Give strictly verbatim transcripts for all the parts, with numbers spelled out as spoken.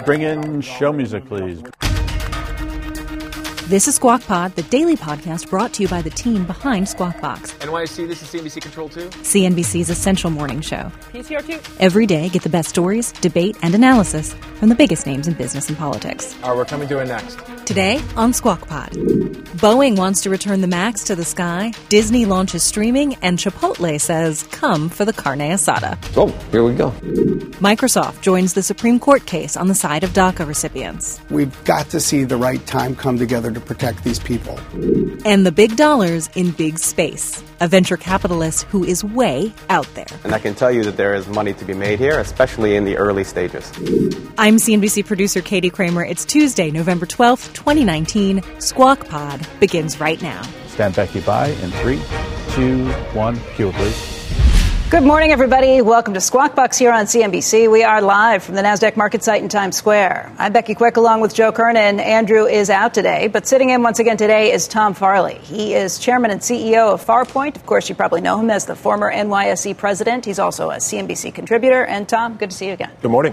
Bring in show music, please. This is Squawk Pod, the daily podcast brought to you by the team behind Squawk Box. N Y C, this is C N B C Control two. C N B C's essential morning show. He's here too. Every day, get the best stories, debate, and analysis from the biggest names in business and politics. All right, we're coming to it next. Today on Squawk Pod, Boeing wants to return the Max to the sky, Disney launches streaming, and Chipotle says, come for the carne asada. Oh, here we go. Microsoft joins the Supreme Court case on the side of DACA recipients. We've got to see the right time come together to protect these people. And the big dollars in big space, a venture capitalist who is way out there. And I can tell you that there is money to be made here, especially in the early stages. I'm C N B C producer Katie Kramer. It's Tuesday, November twelfth, twenty nineteen. Squawk Pod begins right now. Stand Becky by in three, two, one. Cue it, please. Good morning, everybody. Welcome to Squawk Box here on C N B C. We are live from the NASDAQ market site in Times Square. I'm Becky Quick along with Joe Kernan. Andrew is out today, but sitting in once again today is Tom Farley. He is chairman and C E O of Farpoint. Of course, you probably know him as the former N Y S E president. He's also a C N B C contributor. And Tom, good to see you again. Good morning.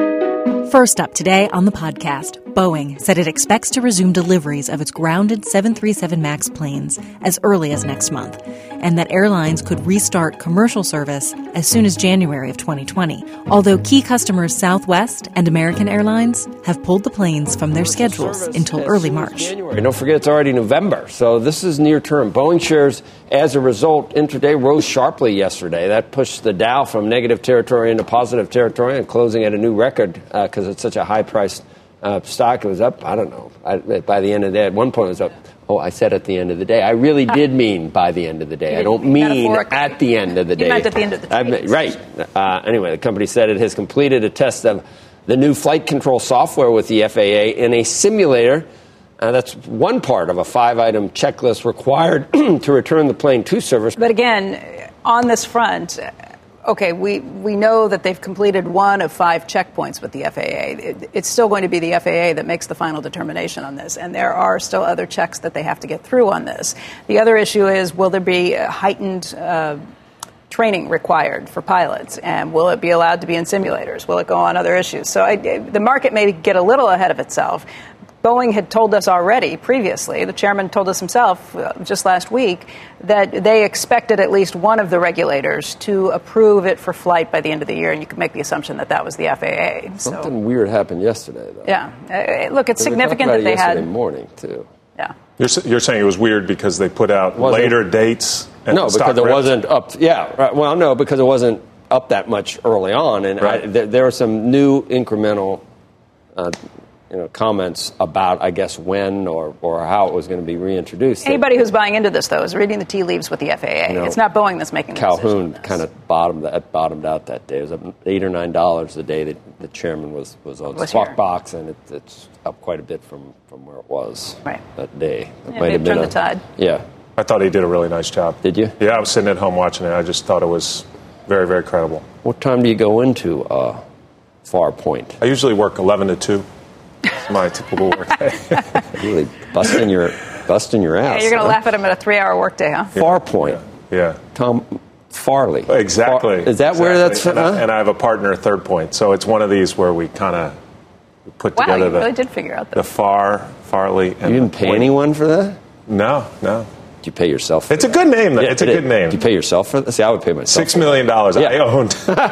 First up today on the podcast, Boeing said it expects to resume deliveries of its grounded seven thirty-seven MAX planes as early as next month, and that airlines could restart commercial service as soon as January of twenty twenty. Although key customers Southwest and American Airlines have pulled the planes from their schedules until early March. And don't forget, it's already November, so this is near term. Boeing shares, as a result, intraday rose sharply yesterday. That pushed the Dow from negative territory into positive territory and closing at a new record because uh, it's such a high-priced uh, stock. It was up, I don't know, I, by the end of the day. At one point it was up. Oh, I said at the end of the day. I really did mean by the end of the day. I don't mean at the end of the day. You meant at the end of the day. Right. Uh, anyway, the company said it has completed a test of the new flight control software with the F A A in a simulator. Uh, that's one part of a five-item checklist required to return the plane to service. But again, on this front, okay, we, we know that they've completed one of five checkpoints with the F A A. It, it's still going to be the F A A that makes the final determination on this, and there are still other checks that they have to get through on this. The other issue is, will there be heightened uh, training required for pilots, and will it be allowed to be in simulators? Will it go on other issues? So I, the market may get a little ahead of itself. Boeing had told us already previously, the chairman told us himself uh, just last week, that they expected at least one of the regulators to approve it for flight by the end of the year, and you could make the assumption that that was the F A A. So, something weird happened yesterday, though. Yeah. Uh, look, it's we significant talked about that they it yesterday had... morning, too. Yeah. You're, you're saying it was weird because they put out Wasn't- later dates? And No, stock because it ripped? wasn't up. Yeah, right, well, no, because it wasn't up that much early on, and Right. I, there, there were some new incremental, uh, you know, comments about, I guess, when or, or how it was going to be reintroduced. Anybody who's buying into this, though, is reading the tea leaves with the F A A. No. It's not Boeing that's making the Calhoun decision. kind of bottomed that bottomed out that day. It was up eight or nine dollars the day that the chairman was was on Was Squawk here. Box, and it, it's up quite a bit from, from where it was Right. that day. It Yeah, might they've have been turned a- the tide. Yeah. I thought he did a really nice job. Did you? Yeah, I was sitting at home watching it. I just thought it was very, very credible. What time do you go into uh, Farpoint? I usually work eleven to two. It's my typical work day. Really busting your busting your ass. Yeah, you're going to huh? laugh at him at a three-hour workday, huh? Farpoint. Yeah. Tom Farley. Exactly. Far, is that exactly. where that's and, huh? I, and I have a partner, Third Point. So it's one of these where we kind of put Wow, together you the, really did figure out the that. Far, Farley. And You didn't the pay Point. anyone for that? No, no. Did you pay yourself for It's a that? good name. though. Yeah, it's a it- good name. Did you pay yourself for that? See, I would pay myself. Six million dollars. Yeah. I owned.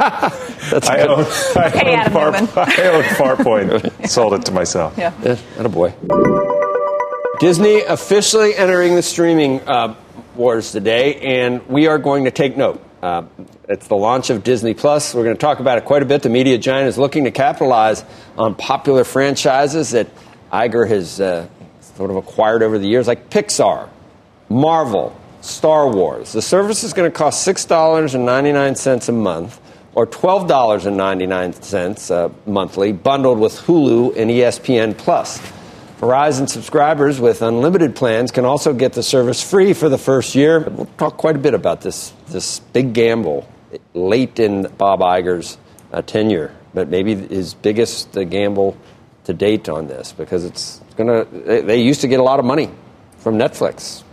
That's I good. owned. I Hey, owned Adam Far, Newman. I owned Farpoint. Sold it to myself. Yeah. Yeah, attaboy. Disney officially entering the streaming uh, wars today, and we are going to take note. Uh, it's the launch of Disney Plus. We're going to talk about it quite a bit. The media giant is looking to capitalize on popular franchises that Iger has uh, sort of acquired over the years, like Pixar, Marvel, Star Wars. The service is going to cost six dollars and ninety-nine cents a month, or twelve dollars and ninety-nine cents uh, monthly, bundled with Hulu and E S P N Plus. Verizon subscribers with unlimited plans can also get the service free for the first year. We'll talk quite a bit about this this big gamble late in Bob Iger's uh, tenure, but maybe his biggest uh, gamble to date on this, because it's going to. They, they used to get a lot of money from Netflix.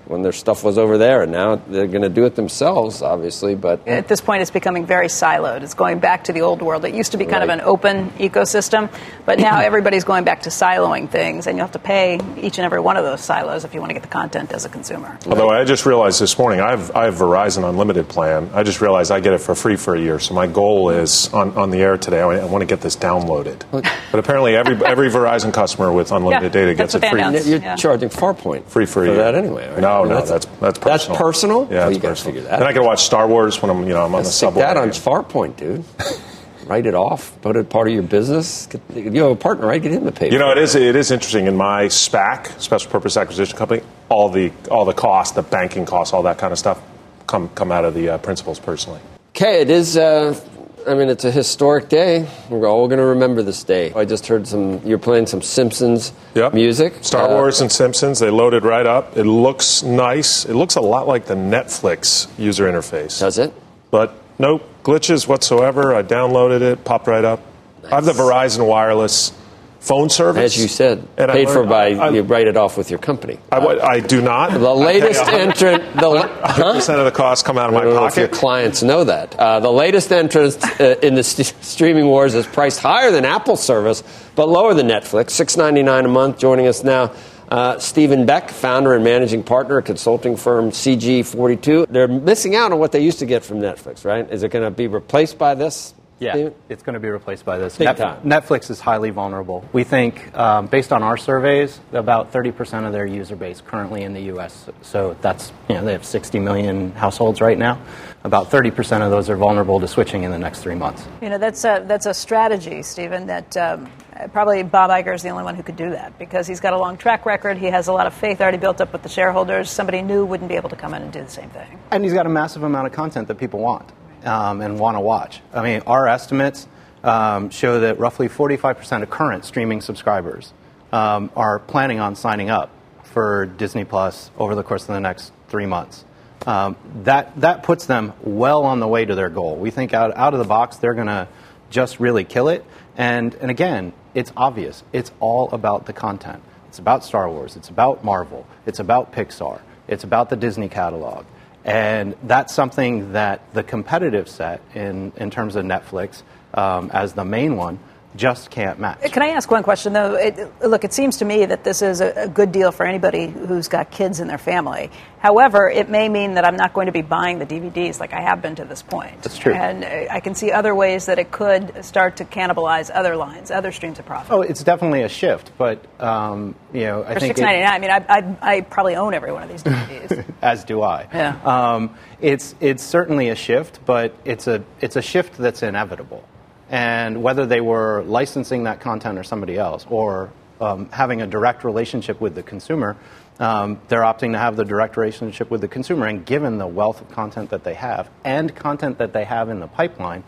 when their stuff was over there, and now they're going to do it themselves, obviously. But at this point, it's becoming very siloed. It's going back to the old world. It used to be kind Right. of an open ecosystem, but now everybody's going back to siloing things, and you have to pay each and every one of those silos if you want to get the content as a consumer. Although I just realized this morning, I have, I have Verizon Unlimited plan. I just realized I get it for free for a year. So my goal is on, on the air today, I want to get this downloaded. But apparently every every Verizon customer with unlimited Yeah, data that's gets it what free. they announced. you're Yeah. charging Farpoint Free for a for year. that anyway, right? No, I mean, no, that's that's personal. That's personal? Yeah, Well, that's you gotta personal. figure that Then I out. can watch Star Wars when I'm, you know, I'm on the Stick subway. that on Farpoint, dude. Write it off. Put it part of your business. Get, you have a partner, right? Get him to pay. You know, for it is it is interesting. In my SPAC, Special Purpose Acquisition Company, all the all the costs, the banking costs, all that kind of stuff, come come out of the uh, principals personally. Okay, it is. Uh, I mean, it's a historic day. We're all going to remember this day. I just heard some. You're playing some Simpsons Yep. music. Star Uh, Wars and Simpsons, they loaded right up. It looks nice. It looks a lot like the Netflix user interface. Does it? But no glitches whatsoever. I downloaded it, popped right up. I have the Verizon wireless phone service. As you said, And I paid for learned- by. I, you write it off with your company. I, I, I do not. The latest entrant. The one hundred percent of the costs come out of I my don't know if your pocket. clients know that. Uh, the latest entrant uh, in the st- streaming wars is priced higher than Apple's service, but lower than Netflix, six dollars and ninety-nine cents a month. Joining us now, uh, Stephen Beck, founder and managing partner at consulting firm C G forty-two. They're missing out on what they used to get from Netflix, right? Is it going to be replaced by this? Yeah, Stephen? it's going to be replaced by this. Big Net- time. Netflix is highly vulnerable. We think, um, based on our surveys, about thirty percent of their user base currently in the U S. So that's, you know, they have sixty million households right now. About thirty percent of those are vulnerable to switching in the next three months. You know, that's a, that's a strategy, Stephen, that um, probably Bob Iger is the only one who could do that because he's got a long track record. He has a lot of faith already built up with the shareholders. Somebody new wouldn't be able to come in and do the same thing. And he's got a massive amount of content that people want um, and want to watch. I mean, our estimates um, show that roughly forty-five percent of current streaming subscribers um, are planning on signing up for Disney Plus over the course of the next three months. Um, that that puts them well on the way to their goal. We think out out of the box they're going to just really kill it. And and again, it's obvious. It's all about the content. It's about Star Wars. It's about Marvel. It's about Pixar. It's about the Disney catalog. And that's something that the competitive set in, in terms of Netflix um, as the main one just can't match. Can I ask one question, though? It, look, it seems to me that this is a, a good deal for anybody who's got kids in their family. However, it may mean that I'm not going to be buying the D V Ds like I have been to this point. That's true. And I can see other ways that it could start to cannibalize other lines, other streams of profit. Oh, it's definitely a shift, but um, you know, I For think six ninety nine, I mean, I, I, I probably own every one of these D V Ds. as do I. Yeah. Um, it's it's certainly a shift, but it's a it's a shift that's inevitable. And whether they were licensing that content or somebody else, or um, having a direct relationship with the consumer, um, they're opting to have the direct relationship with the consumer. And given the wealth of content that they have and content that they have in the pipeline,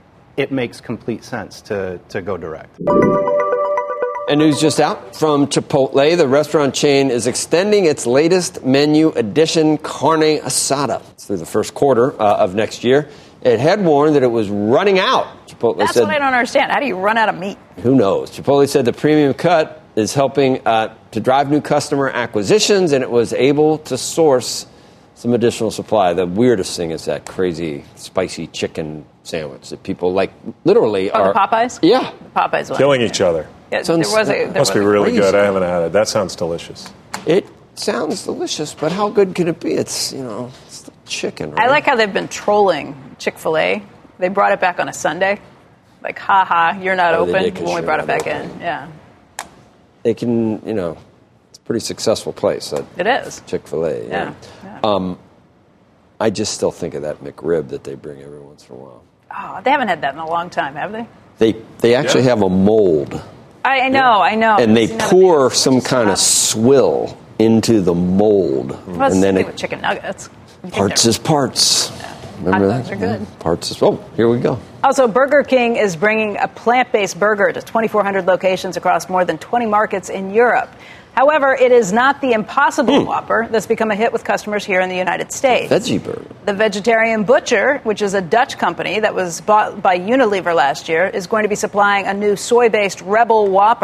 it makes complete sense to, to go direct. And news just out from Chipotle. The restaurant chain is extending its latest menu addition, carne asada, through the first quarter uh, of next year. It had warned that it was running out. Chipotle That's said, what I don't understand. How do you run out of meat? who knows? Chipotle said the premium cut is helping uh, to drive new customer acquisitions, and it was able to source some additional supply. The weirdest thing is that crazy spicy chicken sandwich that people like literally Oh, are. the Popeyes? Yeah. The Popeyes one. Killing each other. Yeah, there Sounds- was a, there Must be was a- really crazy. good. I haven't had it. That sounds delicious. It sounds delicious, but how good can it be? It's, you know, it's the chicken, right? I like how they've been trolling Chick-fil-A. They brought it back on a Sunday. Like, ha ha, you're not Oh, they open did 'cause when we you're brought it not back open. in. Yeah, They can, you know, it's a pretty successful place, that it is. Chick-fil-A. Yeah. yeah. Um, I just still think of that McRib that they bring every once in a while. Oh, they haven't had that in a long time, have they? They they actually Yeah. have a mold, I, I know, I know. and they It's not a pour big- some kind of swill into the mold, Well, it's and then the it, thing with chicken nuggets. You think parts they're- is parts. Remember Hot dogs that? are good. Yeah. Parts is. Oh, here we go. Also, Burger King is bringing a plant-based burger to twenty-four hundred locations across more than twenty markets in Europe. However, it is not the Impossible Whopper that's become a hit with customers here in the United States. Veggie burger. The Vegetarian Butcher, which is a Dutch company that was bought by Unilever last year, is going to be supplying a new soy-based Rebel Whopper.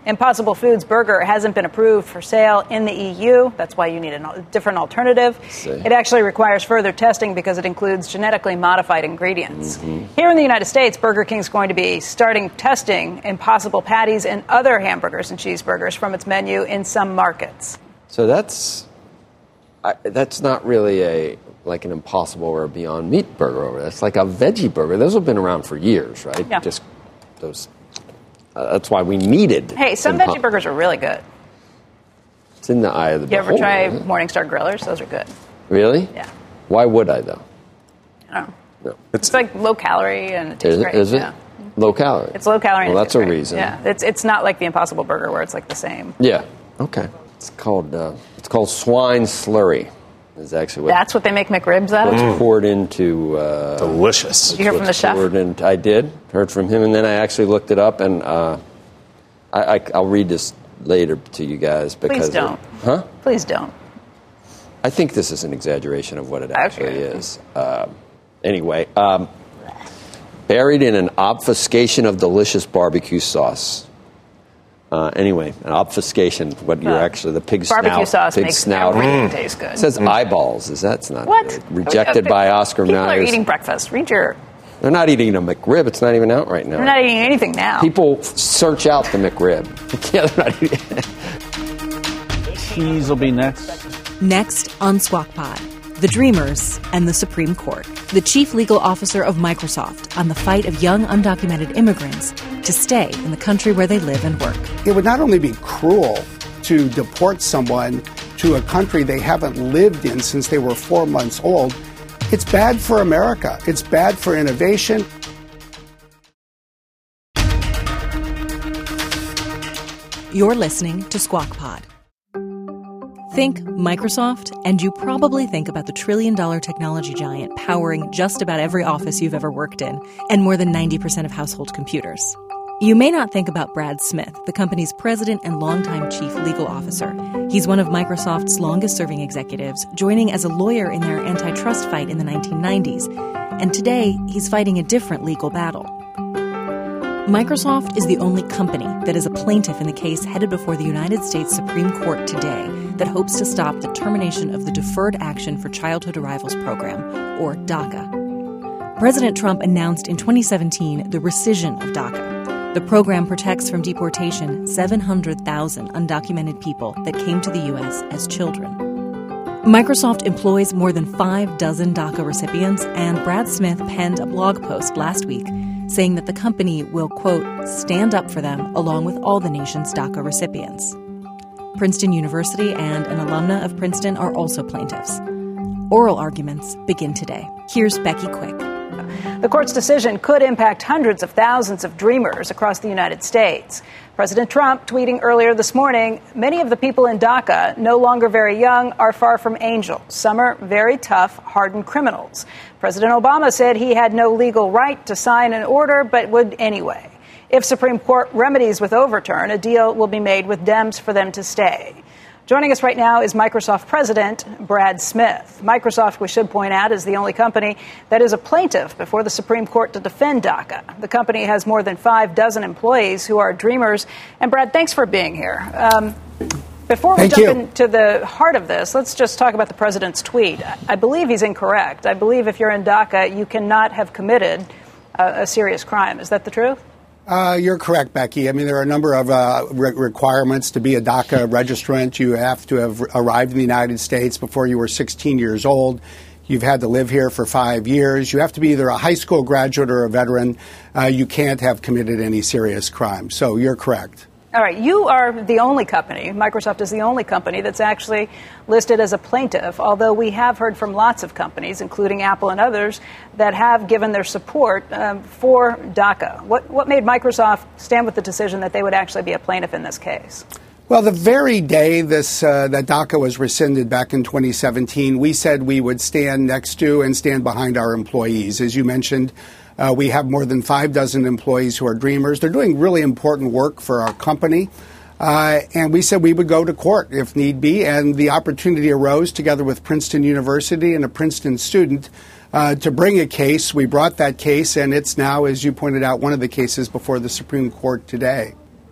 Impossible Foods burger hasn't been approved for sale in the E U. That's why you need a different alternative. It actually requires further testing because it includes genetically modified ingredients. Mm-hmm. Here in the United States, Burger King's going to be starting testing Impossible patties and other hamburgers and cheeseburgers from its menu in some markets. So that's I, that's not really a like an Impossible or a Beyond Meat burger. That's like a veggie burger. Those have been around for years, right? Yeah. Just those. Uh, that's why we needed. Hey, some impo- veggie burgers are really good. It's in the eye of the You beholder. ever try Morningstar Grillers? Those are good. Really? Yeah. Why would I, though? I don't know. No. It's, it's like low calorie and it tastes Is it? great. Is it? Yeah. Low calorie. It's low calorie. Well, and it that's a tastes great. reason. Yeah. It's it's not like the Impossible Burger where it's like the same. Yeah. Okay. It's called uh, it's called swine slurry. Is actually what That's what they make McRibs out of? what's poured into. Uh, Delicious. Did you hear from the chef? In, I did. Heard from him, and then I actually looked it up, and uh, I, I, I'll read this later to you guys because. Please don't. It, huh? Please don't. I think this is an exaggeration of what it actually Okay. is. Uh, anyway, um, buried in an obfuscation of delicious barbecue sauce. Uh, anyway, an obfuscation, what you're Uh, actually, the pig barbecue snout. sauce pig makes snout. everything taste good. It says eyeballs. Is That's not What? good. Rejected by Oscar People are Myers. eating breakfast. Read your... They're not eating a McRib. It's not even out right now. They're not eating anything now. People search out the McRib. Yeah, they're not eating Cheese will be next. Next on Squawk Pod, the Dreamers and the Supreme Court. The chief legal officer of Microsoft on the fight of young undocumented immigrants to stay in the country where they live and work. It would not only be cruel to deport someone to a country they haven't lived in since they were four months old, it's bad for America. It's bad for innovation. You're listening to Squawk Pod. Think Microsoft, and you probably think about the trillion-dollar technology giant powering just about every office you've ever worked in, and more than ninety percent of household computers. You may not think about Brad Smith, the company's president and longtime chief legal officer. He's one of Microsoft's longest-serving executives, joining as a lawyer in their antitrust fight in the nineteen nineties. And today, he's fighting a different legal battle. Microsoft is the only company that is a plaintiff in the case headed before the United States Supreme Court today that hopes to stop the termination of the Deferred Action for Childhood Arrivals program, or DACA. President Trump announced in twenty seventeen the rescission of DACA. The program protects from deportation seven hundred thousand undocumented people that came to the U S as children. Microsoft employs more than five dozen DACA recipients, and Brad Smith penned a blog post last week saying that the company will, quote, stand up for them along with all the nation's DACA recipients. Princeton University and an alumna of Princeton are also plaintiffs. Oral arguments begin today. Here's Becky Quick. The court's decision could impact hundreds of thousands of dreamers across the United States. President Trump tweeting earlier this morning, many of the people in DACA, no longer very young, are far from angels. Some are very tough, hardened criminals. President Obama said he had no legal right to sign an order, but would anyway. If Supreme Court remedies with overturn, a deal will be made with Dems for them to stay. Joining us right now is Microsoft President Brad Smith. Microsoft, we should point out, is the only company that is a plaintiff before the Supreme Court to defend DACA. The company has more than five dozen employees who are dreamers. And Brad, thanks for being here. Um, before we Thank jump you. into the heart of this, let's just talk about the president's tweet. I believe he's incorrect. I believe if you're in DACA, you cannot have committed a, a serious crime. Is that the truth? Uh, you're correct, Becky. I mean, there are a number of uh, re- requirements to be a DACA registrant. You have to have arrived in the United States before you were sixteen years old. You've had to live here for five years. You have to be either a high school graduate or a veteran. Uh, you can't have committed any serious crime. So you're correct. All right. You are the only company, Microsoft is the only company that's actually listed as a plaintiff, although we have heard from lots of companies, including Apple and others, that have given their support um, for DACA. What, what made Microsoft stand with the decision that they would actually be a plaintiff in this case? Well, the very day this uh, that DACA was rescinded back in twenty seventeen, we said we would stand next to and stand behind our employees. As you mentioned, Uh, we have more than five dozen employees who are dreamers. They're doing really important work for our company. Uh, and we said we would go to court if need be. And the opportunity arose together with Princeton University and a Princeton student uh, to bring a case. We brought that case, and it's now, as you pointed out, one of the cases before the Supreme Court today.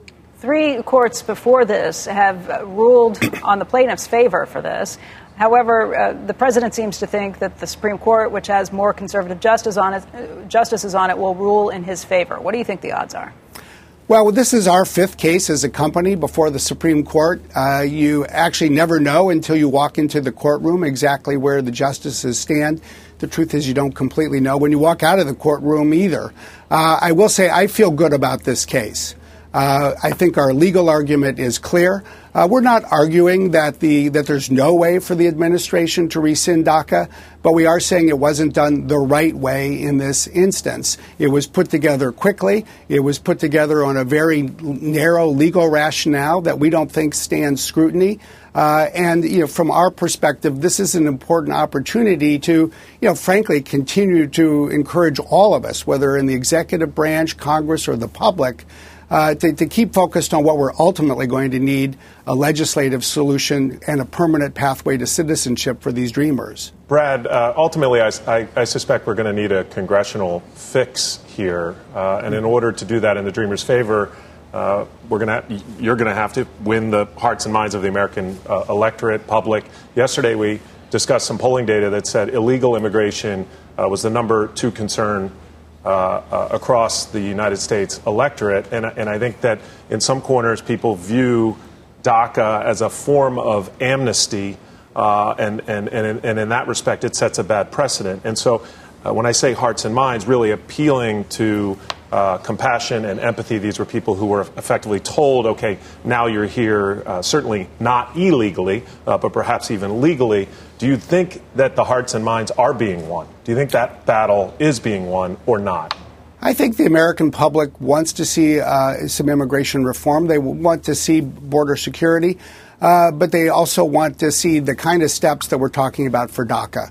three courts before this have ruled on the plaintiff's favor for this. However, uh, the president seems to think that the Supreme Court, which has more conservative justice on it, uh, justices on it, will rule in his favor. What do you think the odds are? Well, this is our fifth case as a company before the Supreme Court. Uh, you actually never know until you walk into the courtroom exactly where the justices stand. The truth is you don't completely know when you walk out of the courtroom either. Uh, I will say I feel good about this case. Uh, I think our legal argument is clear. Uh, we're not arguing that the that there's no way for the administration to rescind DACA, but we are saying it wasn't done the right way in this instance. It was put together quickly. It was put together on a very narrow legal rationale that we don't think stands scrutiny. Uh, and, you know, from our perspective, this is an important opportunity to, you know, frankly, continue to encourage all of us, whether in the executive branch, Congress, or the public, Uh, to, to keep focused on what we're ultimately going to need, a legislative solution and a permanent pathway to citizenship for these dreamers. Brad, uh, ultimately, I, I, I suspect we're going to need a congressional fix here. Uh, and in order to do that in the dreamers' favor, uh, we're going to you're going to have to win the hearts and minds of the American uh, electorate, public. Yesterday, we discussed some polling data that said illegal immigration uh, was the number two concern Uh, uh, across the United States electorate. And, and I think that in some corners, people view DACA as a form of amnesty. Uh, and, and, and, in, and in that respect, it sets a bad precedent. And so uh, when I say hearts and minds, really appealing to uh, compassion and empathy. These were people who were effectively told, OK, now you're here, uh, certainly not illegally, uh, but perhaps even legally. Do you think that the hearts and minds are being won? Do you think that battle is being won or not? I think the American public wants to see uh, some immigration reform. They want to see border security, uh, but they also want to see the kind of steps that we're talking about for DACA.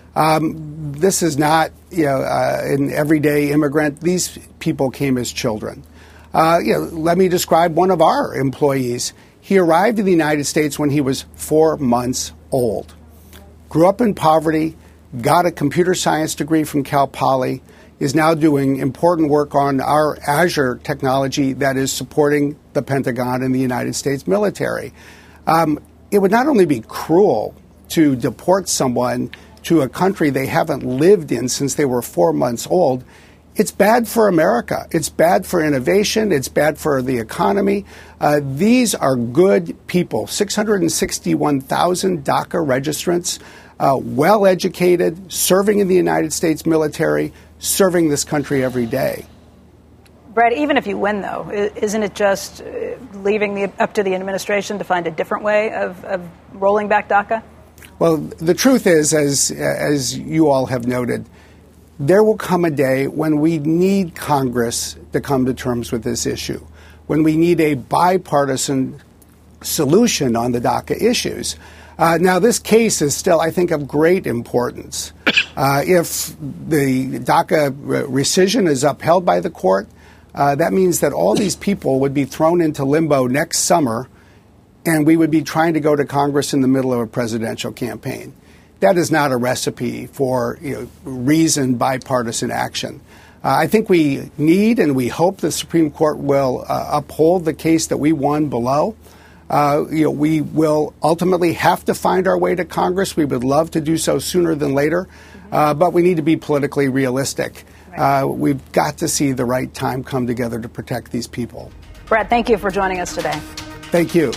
Um, this is not, you know, uh, an everyday immigrant. These people came as children. Uh, you know, let me describe one of our employees. He arrived in the United States when he was four months old. Grew up in poverty, got a computer science degree from Cal Poly, is now doing important work on our Azure technology that is supporting the Pentagon and the United States military. Um, it would not only be cruel to deport someone to a country they haven't lived in since they were four months old, it's bad for America. It's bad for innovation. It's bad for the economy. Uh, these are good people, six hundred sixty-one thousand DACA registrants, uh, well-educated, serving in the United States military, serving this country every day. Brad, even if you win, though, isn't it just leaving the, up to the administration to find a different way of, of rolling back DACA? Well, the truth is, as as you all have noted, there will come a day when we need Congress to come to terms with this issue, when we need a bipartisan solution on the DACA issues. Uh, now, this case is still, I think, of great importance. Uh, if the DACA rescission is upheld by the court, uh, that means that all these people would be thrown into limbo next summer, and we would be trying to go to Congress in the middle of a presidential campaign. That is not a recipe for, you know, reasoned bipartisan action. Uh, I think we need and we hope the Supreme Court will uh, uphold the case that we won below. Uh, you know, we will ultimately have to find our way to Congress. We would love to do so sooner than later, uh, but we need to be politically realistic. Uh, we've got to see the right time come together to protect these people. Brad, thank you for joining us today. Thank you.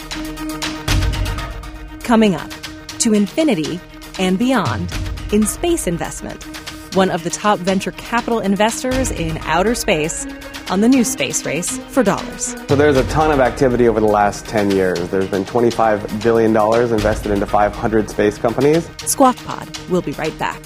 Coming up, to infinity and beyond in space investment. One of the top venture capital investors in outer space on the new space race for dollars. So there's a ton of activity over the last ten years. There's been twenty-five billion dollars invested into five hundred space companies. Squawk Pod. We'll be right back.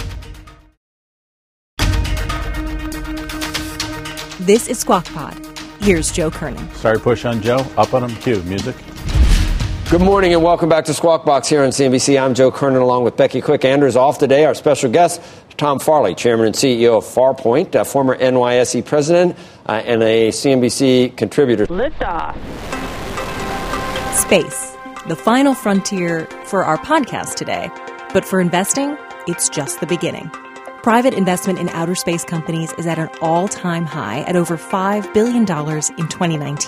This is Squawk Pod. Here's Joe Kernan. Sorry, push on Joe. Up on him. Cue music. Good morning and welcome back to Squawk Box here on C N B C. I'm Joe Kernan along with Becky Quick. Andrews off today. Our special guest, Tom Farley, chairman and C E O of Farpoint, a former N Y S E president uh, and a C N B C contributor. Liftoff. Space, the final frontier for our podcast today. But for investing, it's just the beginning. Private investment in outer space companies is at an all-time high at over five billion dollars in twenty nineteen.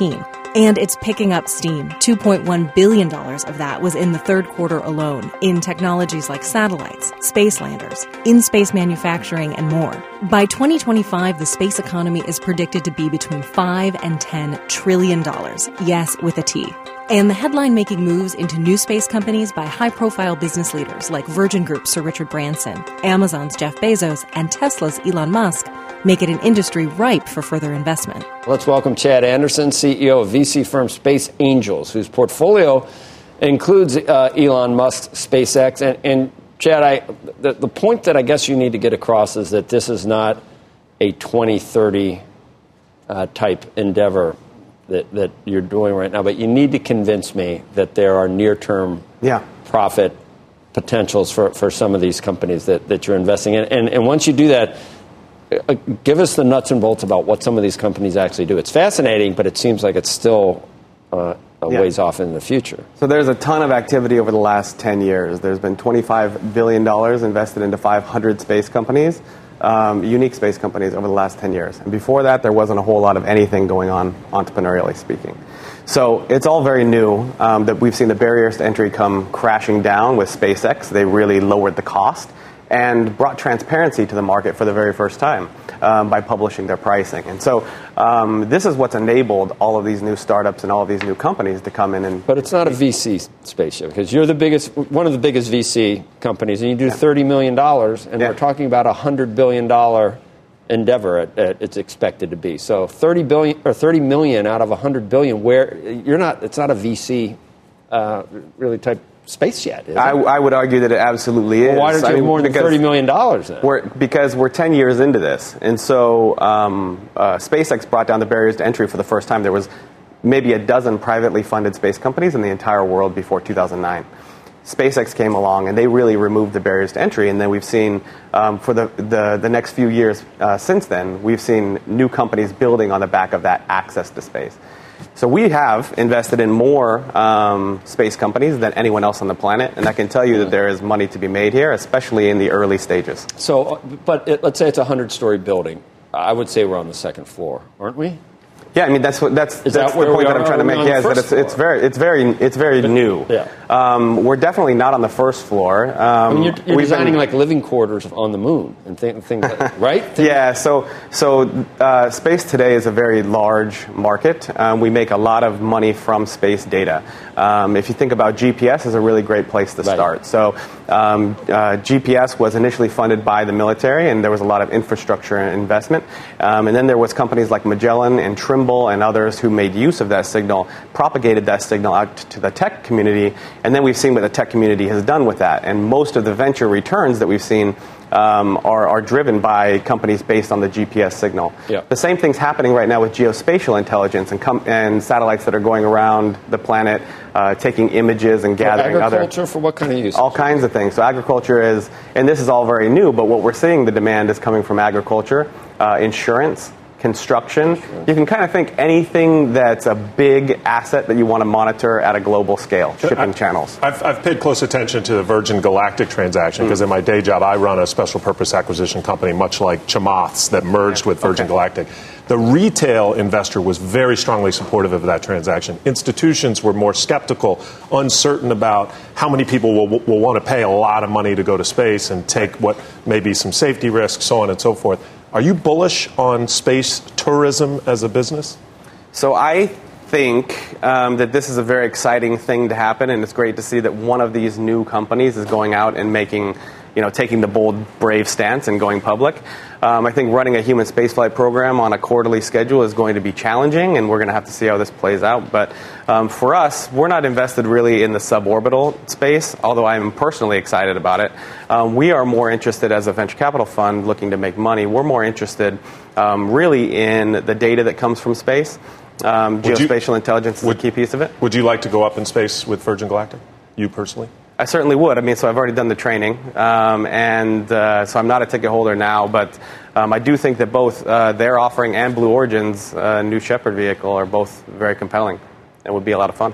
And it's picking up steam. two point one billion dollars of that was in the third quarter alone in technologies like satellites, space landers, in-space manufacturing, and more. By twenty twenty-five, the space economy is predicted to be between five and ten trillion dollars. Yes, with a T. And the headline-making moves into new space companies by high-profile business leaders like Virgin Group's Sir Richard Branson, Amazon's Jeff Bezos, and Tesla's Elon Musk make it an industry ripe for further investment. Let's welcome Chad Anderson, C E O of V C firm Space Angels, whose portfolio includes uh, Elon Musk's SpaceX. And, and Chad, I, the, the point that I guess you need to get across is that this is not a twenty thirty uh, type endeavor that, that you're doing right now, but you need to convince me that there are near-term yeah. profit potentials for, for some of these companies that, that you're investing in. And, and once you do that, uh, give us the nuts and bolts about what some of these companies actually do. It's fascinating, but it seems like it's still uh, a yeah. ways off in the future. So there's a ton of activity over the last ten years. There's been twenty-five billion dollars invested into five hundred space companies. Um, unique space companies over the last ten years. And before that, there wasn't a whole lot of anything going on, entrepreneurially speaking. So it's all very new um, that we've seen the barriers to entry come crashing down with SpaceX. They really lowered the cost and brought transparency to the market for the very first time um, by publishing their pricing. And so um, this is what's enabled all of these new startups and all of these new companies to come in and... But it's not a V C spaceship, because you're the biggest, one of the biggest V C companies, and you do yeah. thirty million dollars, and yeah. we're talking about a one hundred billion dollars endeavor at, at, it's expected to be. So thirty billion or thirty million out of one hundred billion, where you're not, it's not a V C uh, really type space yet, is it? I, I would argue that it absolutely is. Well, why don't you I have mean, more than thirty million dollars then? We're, because we're ten years into this. And so um, uh, SpaceX brought down the barriers to entry for the first time. There was maybe a dozen privately funded space companies in the entire world before two thousand nine. SpaceX came along, and they really removed the barriers to entry. And then we've seen, um, for the, the, the next few years uh, since then, we've seen new companies building on the back of that access to space. So we have invested in more um, space companies than anyone else on the planet, and I can tell you that there is money to be made here, especially in the early stages. So, but it, let's say it's a hundred-story building. I would say we're on the second floor, aren't we? Yeah, I mean that's what that's Is that's that the point are, that I'm trying to make. Yeah, is that it's, it's very it's very it's very new. Yeah, um, we're definitely not on the first floor. Um, I mean, you're, you're designing been, like living quarters on the moon and th- things, like, right? Things yeah. So so uh, space today is a very large market. Um, we make a lot of money from space data. Um, if you think about G P S, is a really great place to right. start. So um, uh, G P S was initially funded by the military, and there was a lot of infrastructure investment. Um, and then there was companies like Magellan and Trimble and others who made use of that signal, propagated that signal out to the tech community, and then we've seen what the tech community has done with that. And most of the venture returns that we've seen um, are, are driven by companies based on the G P S signal. Yeah. The same thing's happening right now with geospatial intelligence and, com- and satellites that are going around the planet, uh, taking images and gathering for other... Agriculture, for what kind of use? All kinds of things. So agriculture is, and this is all very new, but what we're seeing, the demand is coming from agriculture, uh, insurance, construction. You can kind of think anything that's a big asset that you want to monitor at a global scale, shipping I, channels. I've, I've paid close attention to the Virgin Galactic transaction because mm. in my day job I run a special purpose acquisition company much like Chamath's that merged with Virgin okay. Galactic. The retail investor was very strongly supportive of that transaction. Institutions were more skeptical, uncertain about how many people will, will want to pay a lot of money to go to space and take what may be some safety risks, so on and so forth. Are you bullish on space tourism as a business? So I think um, that this is a very exciting thing to happen, and it's great to see that one of these new companies is going out and making, you know, taking the bold, brave stance and going public. Um, I think running a human spaceflight program on a quarterly schedule is going to be challenging, and we're going to have to see how this plays out. But um, for us, we're not invested really in the suborbital space, although I'm personally excited about it. Um, we are more interested as a venture capital fund looking to make money. We're more interested um, really in the data that comes from space. Um, geospatial you, intelligence is would, a key piece of it. Would you like to go up in space with Virgin Galactic, you personally? I certainly would. I mean, so I've already done the training, um, and uh, so I'm not a ticket holder now, but um, I do think that both uh, their offering and Blue Origin's uh, New Shepard vehicle are both very compelling and would be a lot of fun.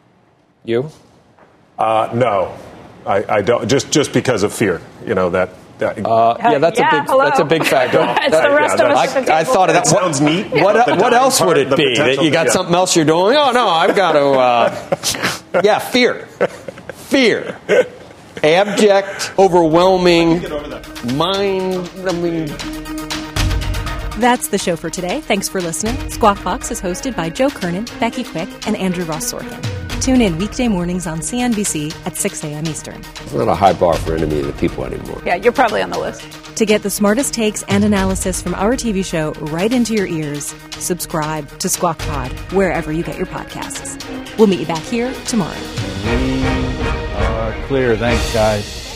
You? Uh, no, I, I don't. Just just because of fear, you know, that Uh, yeah, that's yeah, a big. hello. That's a big factor. It's the rest yeah, of us I, at the table. I thought of that. That sounds what, neat. What, The what dying else would part, it the be? That potential- you got yeah. something else you're doing? Oh no, I've got to. Uh, yeah, fear, fear, abject, overwhelming, mind. I mean. That's the show for today. Thanks for listening. Squawk Box is hosted by Joe Kernan, Becky Quick, and Andrew Ross Sorkin. Tune in weekday mornings on C N B C at six a.m. Eastern. It's not a high bar for enemy of the people anymore. Yeah, you're probably on the list. To get the smartest takes and analysis from our T V show right into your ears, subscribe to Squawk Pod wherever you get your podcasts. We'll meet you back here tomorrow. We are clear. Thanks, guys.